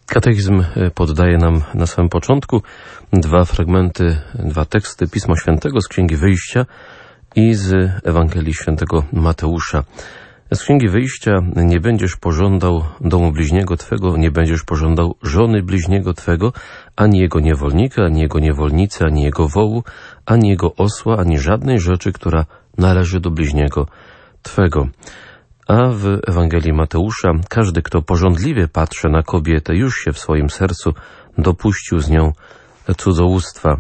Katechizm poddaje nam na samym początku dwa fragmenty, dwa teksty Pisma Świętego z Księgi Wyjścia i z Ewangelii Świętego Mateusza. Z Księgi Wyjścia: nie będziesz pożądał domu bliźniego Twego, nie będziesz pożądał żony bliźniego Twego, ani jego niewolnika, ani jego niewolnicy, ani jego wołu, ani jego osła, ani żadnej rzeczy, która należy do bliźniego Twego. A w Ewangelii Mateusza: każdy, kto pożądliwie patrzy na kobietę, już się w swoim sercu dopuścił z nią cudzołóstwa.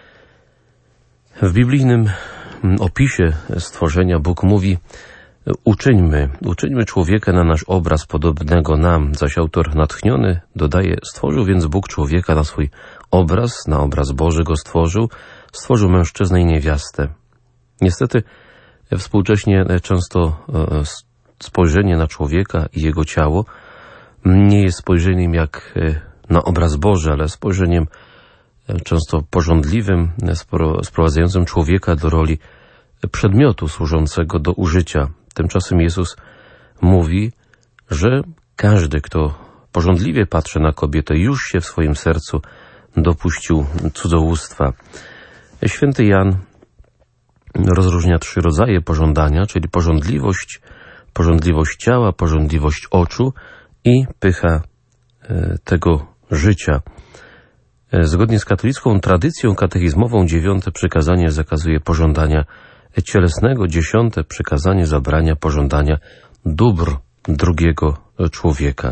W biblijnym opisie stworzenia Bóg mówi: uczyńmy człowieka na nasz obraz, podobnego nam. Zaś autor natchniony dodaje: stworzył więc Bóg człowieka na swój obraz, na obraz Boży go stworzył mężczyznę i niewiastę. Niestety współcześnie często spojrzenie na człowieka i jego ciało nie jest spojrzeniem jak na obraz Boży, ale spojrzeniem często pożądliwym, sprowadzającym człowieka do roli przedmiotu służącego do użycia. Tymczasem Jezus mówi, że każdy, kto pożądliwie patrzy na kobietę, już się w swoim sercu dopuścił cudzołóstwa. Święty Jan rozróżnia 3 rodzaje pożądania, czyli pożądliwość ciała, pożądliwość oczu i pycha tego życia. Zgodnie z katolicką tradycją katechizmową 9. przykazanie zakazuje pożądania cielesnego, 10. przykazanie zabrania pożądania dóbr drugiego człowieka.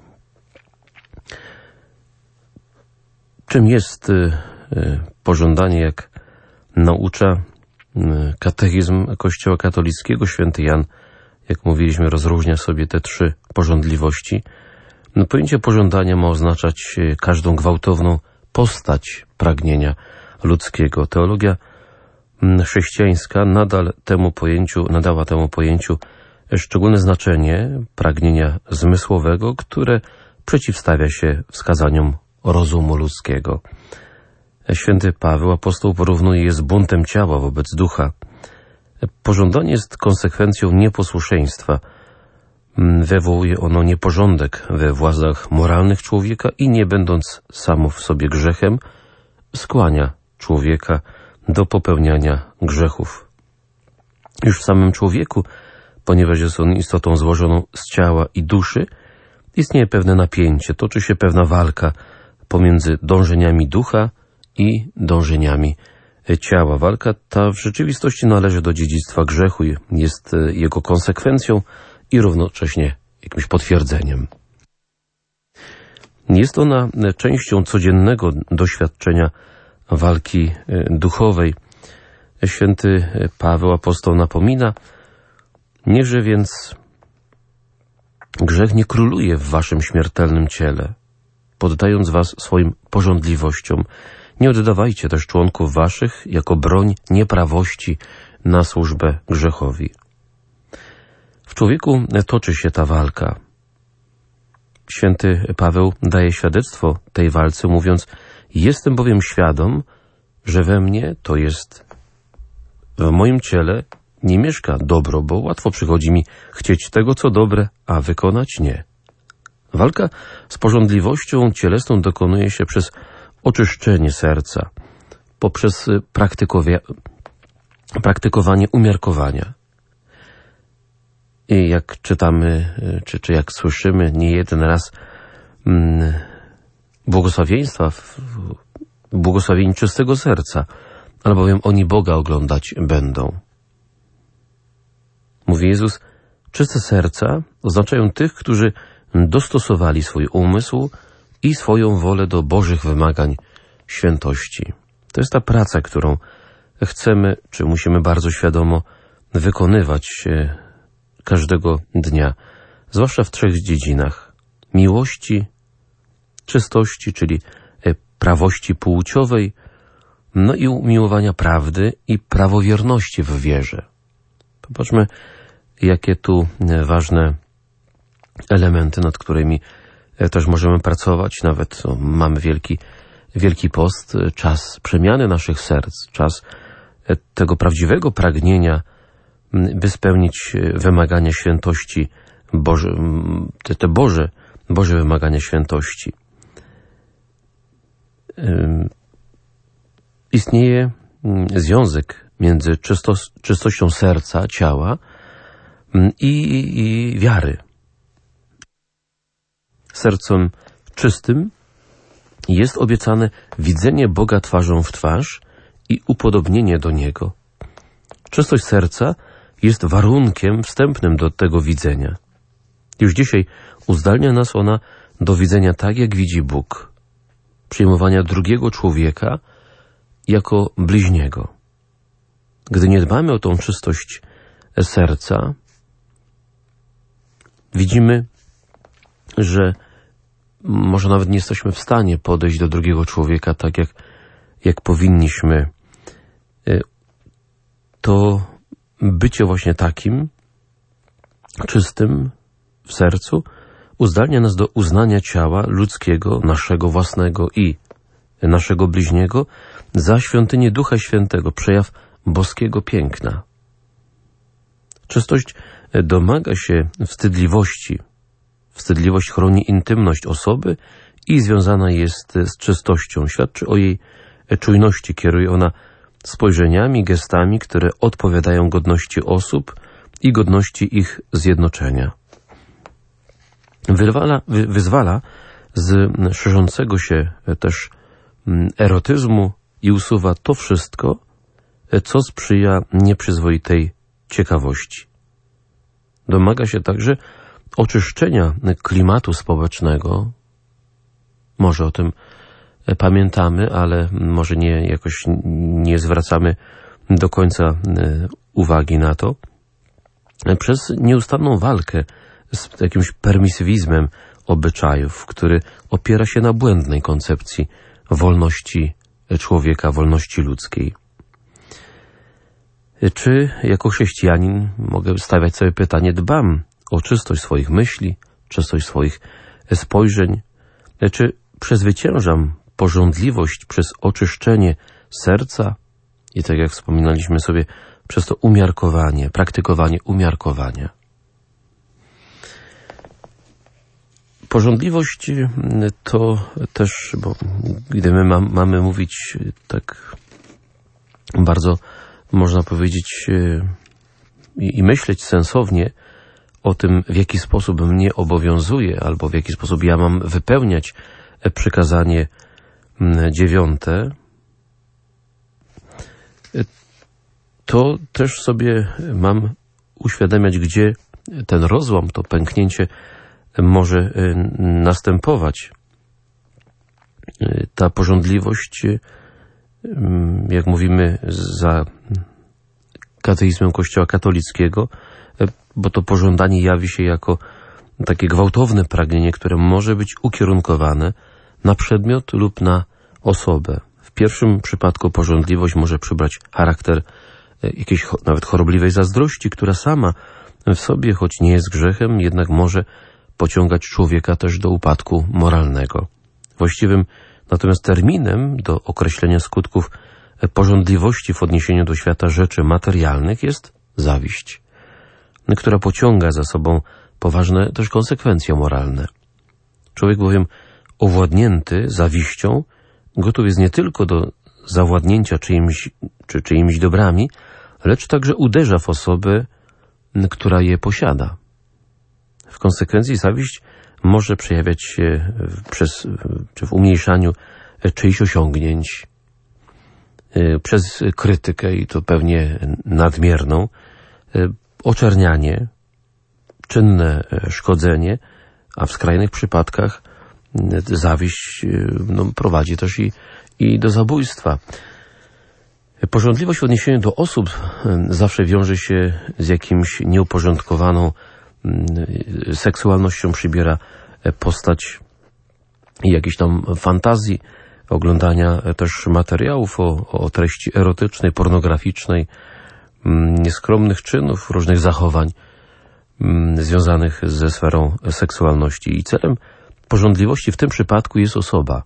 Czym jest pożądanie, jak naucza katechizm Kościoła katolickiego? Święty Jan, jak mówiliśmy, rozróżnia sobie te 3 pożądliwości. Pojęcie pożądania ma oznaczać każdą gwałtowną postać pragnienia ludzkiego. Teologia chrześcijańska nadała temu pojęciu szczególne znaczenie pragnienia zmysłowego, które przeciwstawia się wskazaniom rozumu ludzkiego. Święty Paweł apostoł porównuje je z buntem ciała wobec ducha. Pożądanie jest konsekwencją nieposłuszeństwa. Wywołuje ono nieporządek we władzach moralnych człowieka i, nie będąc samo w sobie grzechem, skłania człowieka do popełniania grzechów. Już w samym człowieku, ponieważ jest on istotą złożoną z ciała i duszy, istnieje pewne napięcie, toczy się pewna walka pomiędzy dążeniami ducha i dążeniami ciała. Walka ta w rzeczywistości należy do dziedzictwa grzechu, jest jego konsekwencją i równocześnie jakimś potwierdzeniem. Jest ona częścią codziennego doświadczenia walki duchowej. Święty Paweł apostoł napomina: niechże więc grzech nie króluje w waszym śmiertelnym ciele, poddając was swoim pożądliwościom. Nie oddawajcie też członków waszych jako broń nieprawości na służbę grzechowi. W człowieku toczy się ta walka. Święty Paweł daje świadectwo tej walce, mówiąc: jestem bowiem świadom, że we mnie, to jest w moim ciele, nie mieszka dobro, bo łatwo przychodzi mi chcieć tego, co dobre, a wykonać nie. Walka z pożądliwością cielesną dokonuje się przez oczyszczenie serca, poprzez praktykowanie umiarkowania. I jak czytamy, czy jak słyszymy nie jeden raz błogosławieństwa, błogosławieni czystego serca, albowiem oni Boga oglądać będą. Mówi Jezus: czyste serca oznaczają tych, którzy dostosowali swój umysł i swoją wolę do Bożych wymagań świętości. To jest ta praca, którą chcemy, czy musimy bardzo świadomo wykonywać każdego dnia, zwłaszcza w 3 dziedzinach: miłości, czystości, czyli prawości płciowej, no i umiłowania prawdy i prawowierności w wierze. Popatrzmy, jakie tu ważne elementy, nad którymi też możemy pracować. Nawet mamy Wielki Post, czas przemiany naszych serc, czas tego prawdziwego pragnienia, by spełnić wymagania świętości, te Boże wymagania świętości. istnieje związek między czystością serca, ciała i wiary. Sercem czystym jest obiecane widzenie Boga twarzą w twarz i upodobnienie do Niego. Czystość serca jest warunkiem wstępnym do tego widzenia. Już dzisiaj uzdalnia nas ona do widzenia tak, jak widzi Bóg, przyjmowania drugiego człowieka jako bliźniego. Gdy nie dbamy o tą czystość serca, widzimy, że może nawet nie jesteśmy w stanie podejść do drugiego człowieka tak, jak powinniśmy. To bycie właśnie takim, czystym w sercu, uzdalnia nas do uznania ciała ludzkiego, naszego własnego i naszego bliźniego za świątynię Ducha Świętego, przejaw boskiego piękna. Czystość domaga się wstydliwości. Wstydliwość chroni intymność osoby i związana jest z czystością. Świadczy o jej czujności. Kieruje ona spojrzeniami, gestami, które odpowiadają godności osób i godności ich zjednoczenia. Wyzwala z szerzącego się też erotyzmu i usuwa to wszystko, co sprzyja nieprzyzwoitej ciekawości. Domaga się także oczyszczenia klimatu społecznego. Może o tym pamiętamy, ale może jakoś nie zwracamy do końca uwagi na to. Przez nieustanną walkę z jakimś permisywizmem obyczajów, który opiera się na błędnej koncepcji wolności człowieka, wolności ludzkiej. Czy jako chrześcijanin mogę stawiać sobie pytanie, dbam o czystość swoich myśli, czystość swoich spojrzeń, czy przezwyciężam pożądliwość przez oczyszczenie serca i tak jak wspominaliśmy sobie, przez to umiarkowanie, praktykowanie umiarkowania. Pożądliwość to też, bo gdy my mamy mówić tak bardzo, można powiedzieć, i myśleć sensownie o tym, w jaki sposób mnie obowiązuje, albo w jaki sposób ja mam wypełniać przykazanie 9, to też sobie mam uświadamiać, gdzie ten rozłam, to pęknięcie może następować. Ta pożądliwość, jak mówimy za kateizmem Kościoła katolickiego, bo to pożądanie jawi się jako takie gwałtowne pragnienie, które może być ukierunkowane na przedmiot lub na osobę. W pierwszym przypadku pożądliwość może przybrać charakter jakiejś nawet chorobliwej zazdrości, która sama w sobie, choć nie jest grzechem, jednak może pociągać człowieka też do upadku moralnego. Właściwym natomiast terminem do określenia skutków pożądliwości w odniesieniu do świata rzeczy materialnych jest zawiść, która pociąga za sobą poważne też konsekwencje moralne. Człowiek bowiem owładnięty zawiścią gotów jest nie tylko do zawładnięcia czyimiś dobrami, lecz także uderza w osobę, która je posiada. W konsekwencji zawiść może przejawiać się w umniejszaniu czyichś osiągnięć, przez krytykę i to pewnie nadmierną, oczernianie, czynne szkodzenie, a w skrajnych przypadkach zawiść prowadzi też i do zabójstwa. Pożądliwość w odniesieniu do osób zawsze wiąże się z jakimś nieuporządkowaną seksualnością, przybiera postać jakiejś tam fantazji, oglądania też materiałów o treści erotycznej, pornograficznej, nieskromnych czynów, różnych zachowań związanych ze sferą seksualności. I celem pożądliwości w tym przypadku jest osoba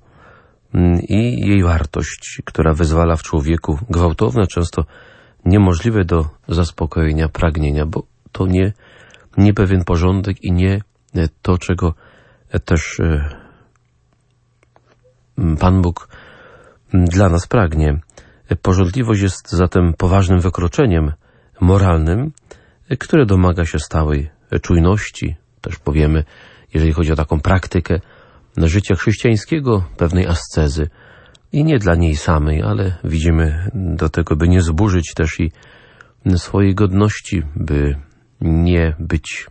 i jej wartość, która wyzwala w człowieku gwałtowne, często niemożliwe do zaspokojenia pragnienia, bo to nie pewien porządek i nie to, czego też Pan Bóg dla nas pragnie. Pożądliwość jest zatem poważnym wykroczeniem moralnym, które domaga się stałej czujności, też powiemy, jeżeli chodzi o taką praktykę życia chrześcijańskiego, pewnej ascezy. I nie dla niej samej, ale widzimy do tego, by nie zburzyć też i swojej godności, by nie być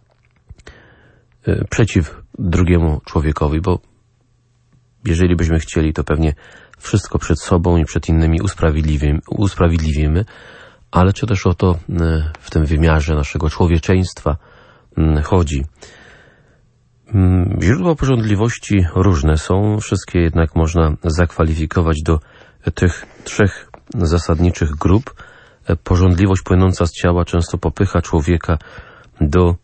przeciw drugiemu człowiekowi, bo jeżeli byśmy chcieli, to pewnie wszystko przed sobą i przed innymi usprawiedliwimy, ale czy też o to w tym wymiarze naszego człowieczeństwa chodzi. Źródła pożądliwości różne są, wszystkie jednak można zakwalifikować do tych trzech zasadniczych grup. Pożądliwość płynąca z ciała często popycha człowieka do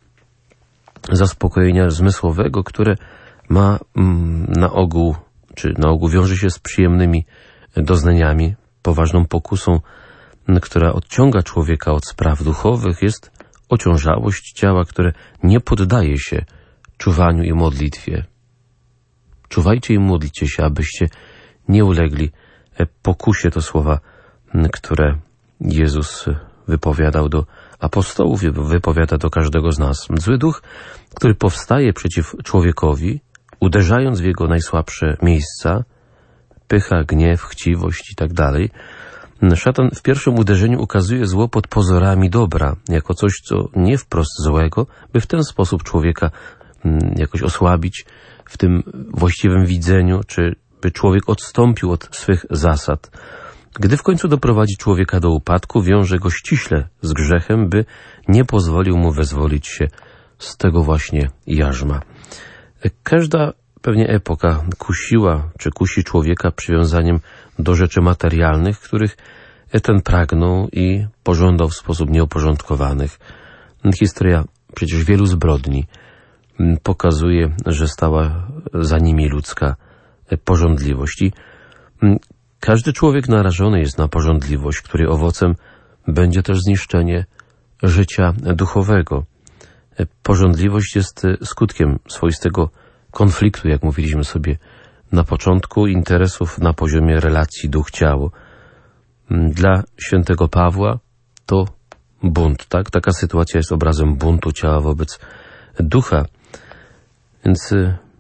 zaspokojenia zmysłowego, które ma na ogół wiąże się z przyjemnymi doznaniami. Poważną pokusą, która odciąga człowieka od spraw duchowych, jest ociążałość ciała, które nie poddaje się czuwaniu i modlitwie. Czuwajcie i modlcie się, abyście nie ulegli pokusie, to słowa, które Jezus wypowiadał do apostołów, wypowiada do każdego z nas. Zły duch, który powstaje przeciw człowiekowi, uderzając w jego najsłabsze miejsca, pycha, gniew, chciwość i tak dalej. Szatan w pierwszym uderzeniu ukazuje zło pod pozorami dobra, jako coś, co nie wprost złego, by w ten sposób człowieka jakoś osłabić w tym właściwym widzeniu, czy by człowiek odstąpił od swych zasad. Gdy w końcu doprowadzi człowieka do upadku, wiąże go ściśle z grzechem, by nie pozwolił mu wyzwolić się z tego właśnie jarzma. Każda pewnie epoka kusiła, czy kusi człowieka przywiązaniem do rzeczy materialnych, których ten pragnął i pożądał w sposób nieuporządkowanych. Historia przecież wielu zbrodni pokazuje, że stała za nimi ludzka pożądliwość. I każdy człowiek narażony jest na pożądliwość, której owocem będzie też zniszczenie życia duchowego. Pożądliwość jest skutkiem swoistego konfliktu, jak mówiliśmy sobie na początku, interesów na poziomie relacji duch-ciało. Dla świętego Pawła to bunt, tak? Taka sytuacja jest obrazem buntu ciała wobec ducha. Więc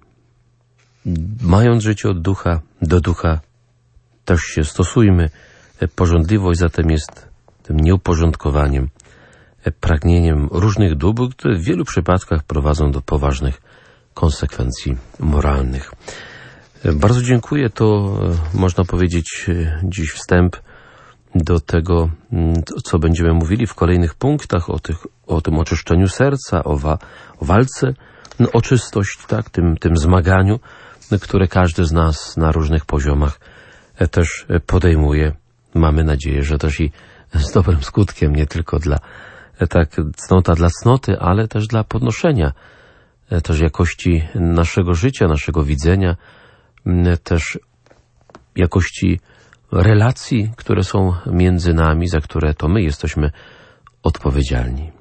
mając życie od ducha do ducha, też się stosujmy. Pożądliwość zatem jest tym nieuporządkowaniem, pragnieniem różnych dóbr, które w wielu przypadkach prowadzą do poważnych konsekwencji moralnych. Bardzo dziękuję. To można powiedzieć dziś wstęp do tego, co będziemy mówili w kolejnych punktach, o tym oczyszczeniu serca, o walce o czystość, tak, tym zmaganiu, które każdy z nas na różnych poziomach też podejmuje. Mamy nadzieję, że też i z dobrym skutkiem, nie tylko cnota dla cnoty, ale też dla podnoszenia też jakości naszego życia, naszego widzenia, też jakości relacji, które są między nami, za które to my jesteśmy odpowiedzialni.